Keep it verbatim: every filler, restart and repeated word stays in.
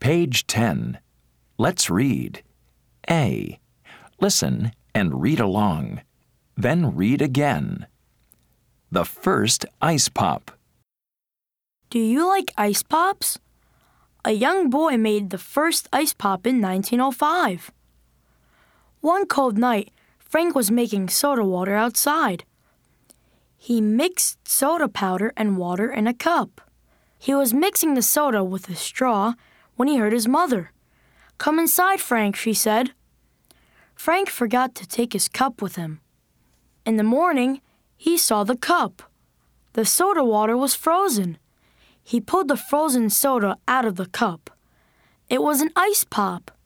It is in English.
Page ten. Let's read. A. Listen and read along. Then read again. The first ice pop. Do you like ice pops? A young boy made the first ice pop in nineteen oh five. One cold night, Frank was making soda water outside. He mixed soda powder and water in a cup. He was mixing the soda with a straw when he heard his mother. "Come inside, Frank," she said. Frank forgot to take his cup with him. In the morning, he saw the cup. The soda water was frozen. He pulled the frozen soda out of the cup. It was an ice pop.